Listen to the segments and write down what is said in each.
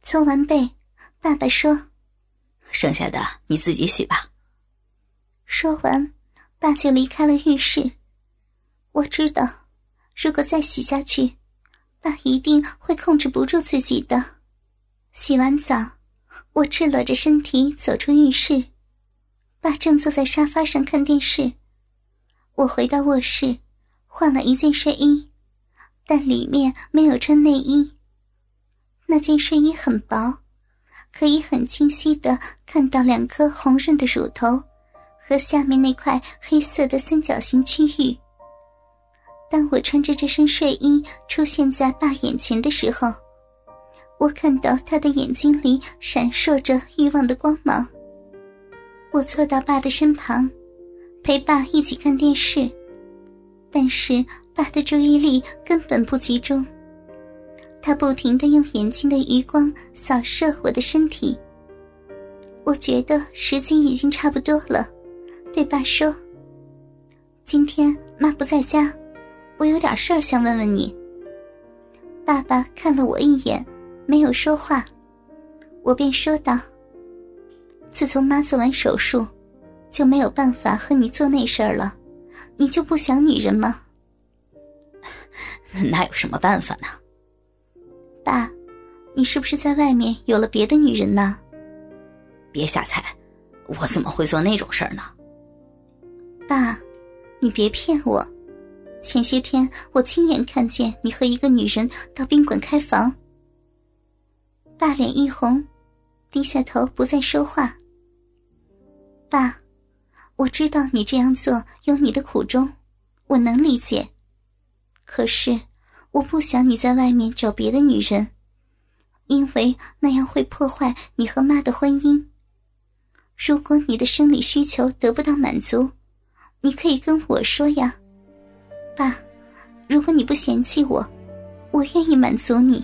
搓完背，爸爸说：“ 剩下的你自己洗吧。” 说完，爸就离开了浴室。我知道，如果再洗下去，爸一定会控制不住自己的。洗完澡，我赤裸着身体走出浴室，爸正坐在沙发上看电视。我回到卧室，换了一件睡衣，但里面没有穿内衣。那件睡衣很薄，可以很清晰地看到2颗红润的乳头和下面那块黑色的三角形区域。当我穿着这身睡衣出现在爸眼前的时候，我看到他的眼睛里闪烁着欲望的光芒。我坐到爸的身旁，陪爸一起看电视，但是爸的注意力根本不集中，他不停地用眼睛的余光扫射我的身体。我觉得时间已经差不多了，对爸说：“今天妈不在家，我有点事儿想问问你。”爸爸看了我一眼，没有说话。我便说道：“自从妈做完手术，就没有办法和你做那事儿了，你就不想女人吗？” 那有什么办法呢？ 爸，你是不是在外面有了别的女人呢？ 别瞎猜，我怎么会做那种事儿呢？ 爸，你别骗我，前些天我亲眼看见你和一个女人到宾馆开房。爸脸一红，低下头不再说话。爸，我知道你这样做有你的苦衷，我能理解。可是我不想你在外面找别的女人，因为那样会破坏你和妈的婚姻。如果你的生理需求得不到满足，你可以跟我说呀。爸，如果你不嫌弃我，我愿意满足你。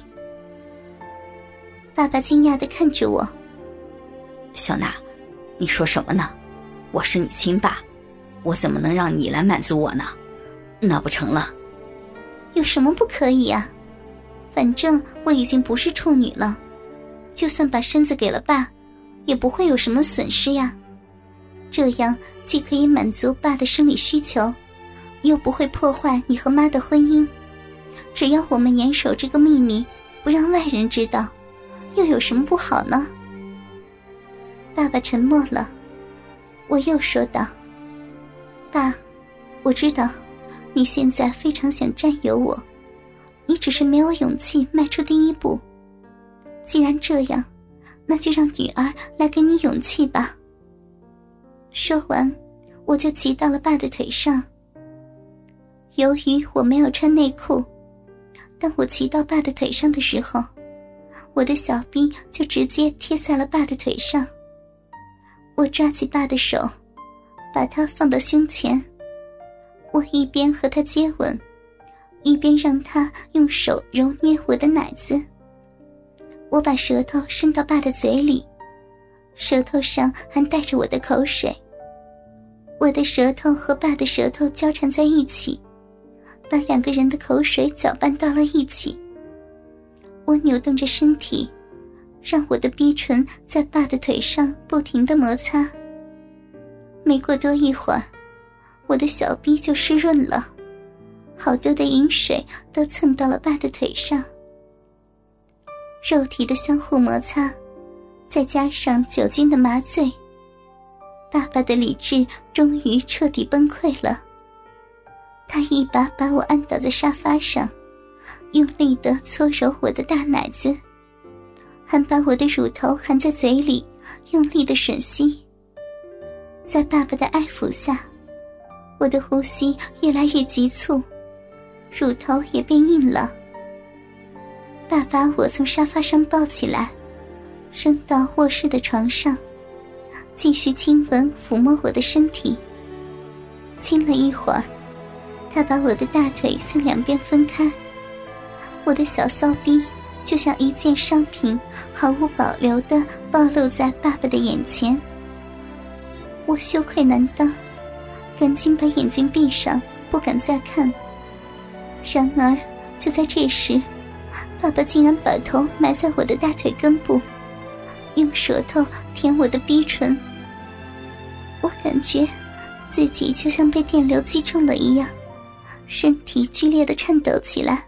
爸爸惊讶地看着我。 小娜，你说什么呢？我是你亲爸，我怎么能让你来满足我呢？那不成了。 有什么不可以啊？反正我已经不是处女了，就算把身子给了爸，也不会有什么损失呀。这样既可以满足爸的生理需求，又不会破坏你和妈的婚姻。只要我们严守这个秘密，不让外人知道，又有什么不好呢？爸爸沉默了。我又说道：“爸，我知道你现在非常想占有我，你只是没有勇气迈出第一步。既然这样，那就让女儿来给你勇气吧。”说完，我就骑到了爸的腿上。由于我没有穿内裤，当我骑到爸的腿上的时候，我的小臂就直接贴在了爸的腿上。我抓起爸的手，把他放到胸前。我一边和他接吻，一边让他用手揉捏我的奶子。我把舌头伸到爸的嘴里，舌头上还带着我的口水。我的舌头和爸的舌头交缠在一起，把2个人的口水搅拌到了一起。我扭动着身体，让我的逼唇在爸的腿上不停地摩擦。没过多一会儿，我的小逼就湿润了，好多的饮水都蹭到了爸的腿上。肉体的相互摩擦，再加上酒精的麻醉，爸爸的理智终于彻底崩溃了。他一把把我按倒在沙发上，用力地搓揉我的大奶子，还把我的乳头含在嘴里，用力地吮吸。在爸爸的爱抚下，我的呼吸越来越急促，乳头也变硬了。爸把我从沙发上抱起来，扔到卧室的床上，继续亲吻抚摸我的身体。亲了一会儿，他把我的大腿向2边分开，我的小骚逼就像一件商品，毫无保留地暴露在爸爸的眼前。我羞愧难当，赶紧把眼睛闭上，不敢再看。然而就在这时， 爸爸竟然把头埋在我的大腿根部，用舌头舔我的逼唇。我感觉自己就像被电流击中了一样，身体剧烈地颤抖起来。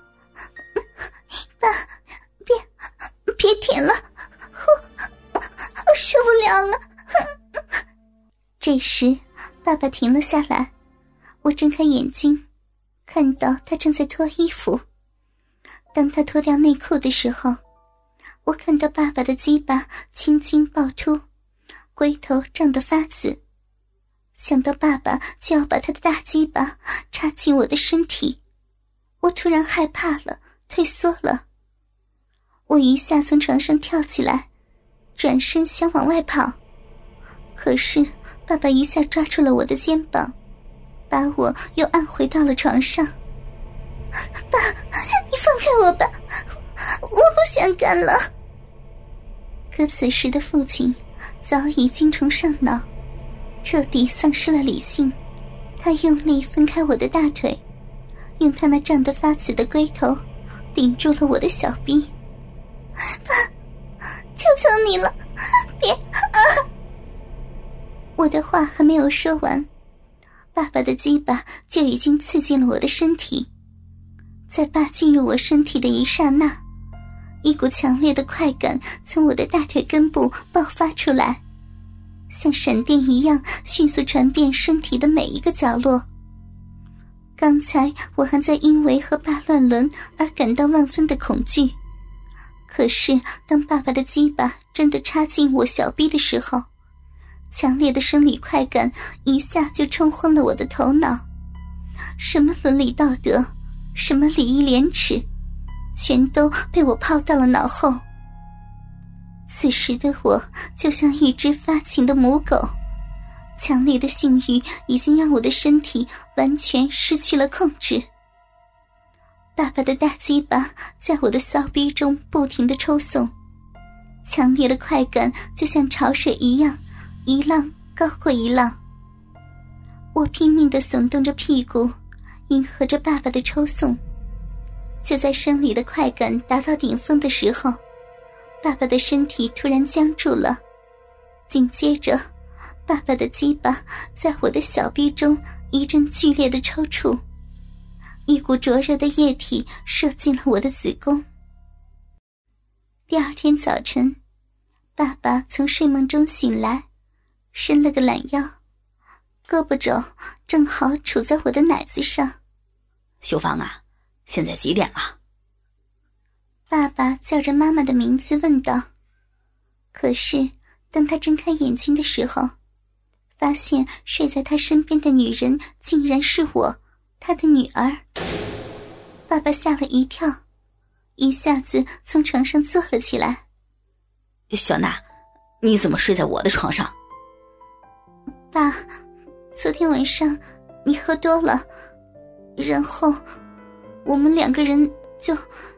爸，别舔了，我受不了了。这时爸爸停了下来，我睁开眼睛，看到他正在脱衣服。当他脱掉内裤的时候，我看到爸爸的鸡巴青筋暴突，龟头胀得发紫。想到爸爸就要把他的大鸡巴插进我的身体，我突然害怕了，退缩了。我一下从床上跳起来，转身想往外跑，可是爸爸一下抓住了我的肩膀，把我又按回到了床上。爸，你放开我吧，我不想干了。可此时的父亲早已精虫上脑，彻底丧失了理性。他用力分开我的大腿，用他那胀得发紫的龟头顶住了我的小臂。爸，求求你了，别啊！我的话还没有说完，爸爸的鸡巴就已经刺进了我的身体。在爸进入我身体的一刹那，一股强烈的快感从我的大腿根部爆发出来，像闪电一样迅速传遍身体的每一个角落。刚才我还在因为和爸乱伦而感到万分的恐惧，可是当爸爸的鸡巴真的插进我小臂的时候，强烈的生理快感一下就冲昏了我的头脑。什么伦理道德，什么礼义廉耻，全都被我抛到了脑后。此时的我就像一只发情的母狗，强烈的性欲已经让我的身体完全失去了控制。爸爸的大鸡巴在我的骚逼中不停地抽送，强烈的快感就像潮水一样，一浪高过一浪。我拼命地耸动着屁股，迎合着爸爸的抽送。就在生理的快感达到顶峰的时候，爸爸的身体突然僵住了，紧接着爸爸的鸡巴在我的小臂中一阵剧烈的抽搐，一股灼热的液体射进了我的子宫。第二天早晨，爸爸从睡梦中醒来，伸了个懒腰，胳膊肘正好杵在我的奶子上。 秀芳啊，现在几点了？ 爸爸叫着妈妈的名字问道。可是当他睁开眼睛的时候，发现睡在他身边的女人竟然是我，他的女儿。爸爸吓了一跳，一下子从床上坐了起来。 小娜，你怎么睡在我的床上？ 爸，昨天晚上你喝多了，然后我们两个人就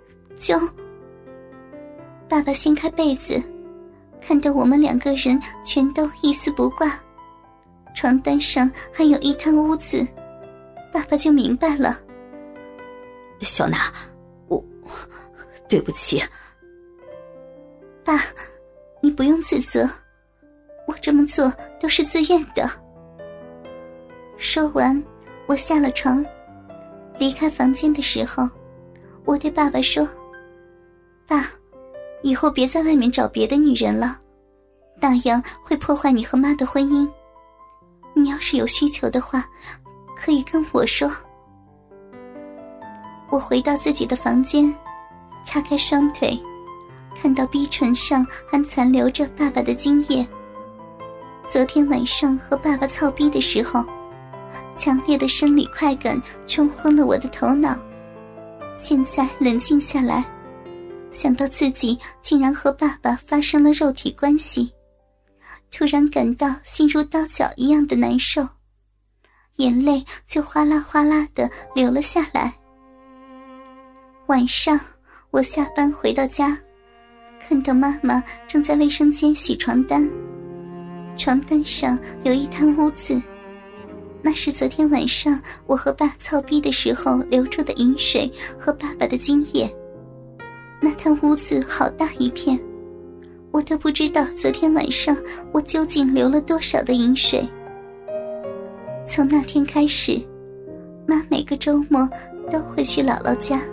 爸爸掀开被子，看到我们两个人全都一丝不挂，床单上还有一滩污渍，爸爸就明白了。 小娜，我对不起。 爸，你不用自责，我这么做都是自愿的。说完，我下了床，离开房间的时候，我对爸爸说：爸，以后别在外面找别的女人了，那样会破坏你和妈的婚姻。你要是有需求的话，可以跟我说。我回到自己的房间，叉开双腿，看到逼唇上还残留着爸爸的精液。昨天晚上和爸爸操逼的时候，强烈的生理快感冲昏了我的头脑。现在冷静下来，想到自己竟然和爸爸发生了肉体关系，突然感到心如刀绞一样的难受，眼泪就哗啦哗啦地流了下来。晚上我下班回到家，看到妈妈正在卫生间洗床单，床单上有一滩污渍，那是昨天晚上我和爸操逼的时候流出的饮水和爸爸的精液。 那摊屋子好大一片，我都不知道昨天晚上我究竟流了多少的饮水。从那天开始，妈每个周末都会去姥姥家。